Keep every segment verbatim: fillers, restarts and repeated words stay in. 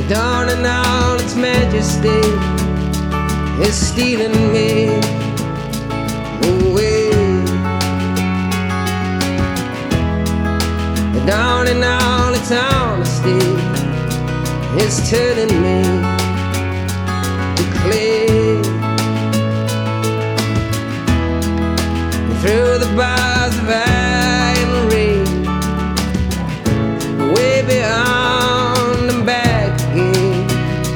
dawn in all its majesty is stealing me away. The dawn in all its honesty is turning me to clay. Through the bars of iron rain, way beyond and back again,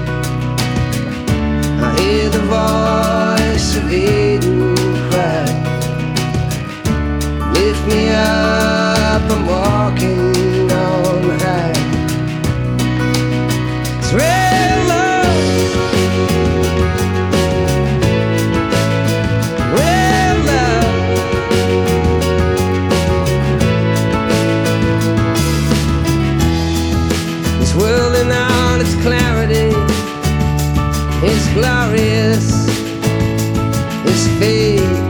I hear the voice of Eden cry, lift me up, I'm walking on high. It's real love, real love. This world in all its clarity is glorious, is fake.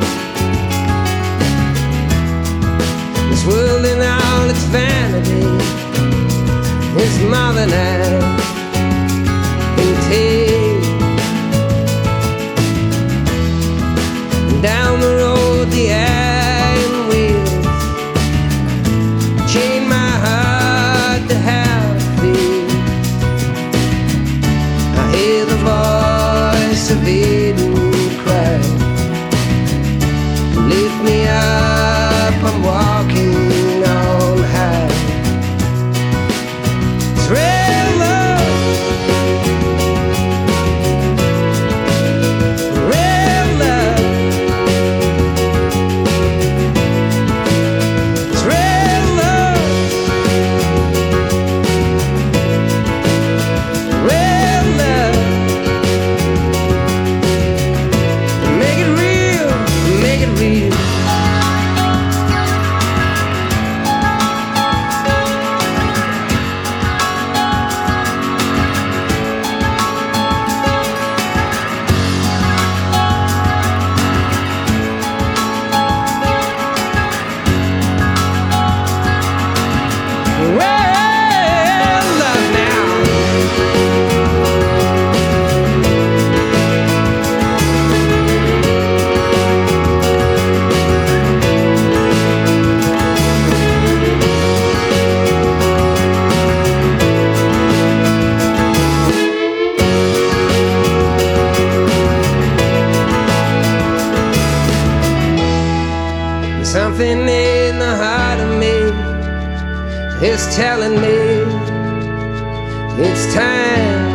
This world in all its vanity is more than I can take. Down the road the iron wheels chain my heart to have faith. I hear the voice of Eden cry, lift me up, I'm walking on high. It's real love, real love. It's real love, real love. Make it real, make it real. Real love now. Something in the heart of me is telling me it's time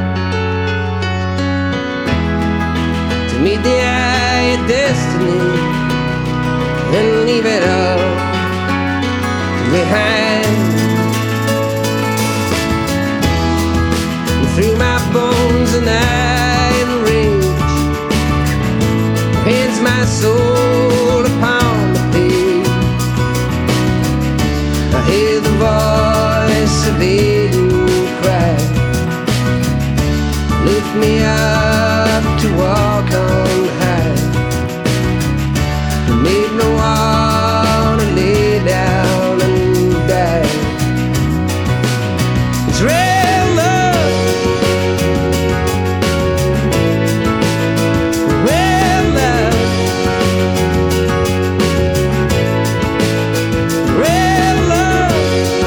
to meet the eye of destiny and leave it all behind. And through my bones an iron rage pains my soul upon the page. I hear the voice of Eden cry, lift me up to walk on high. Make no one to lay down and die. It's real love, real love, real love,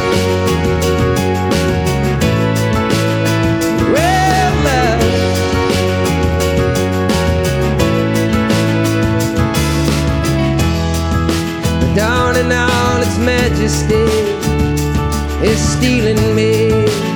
real love. The dawn in all its majesty is stealing me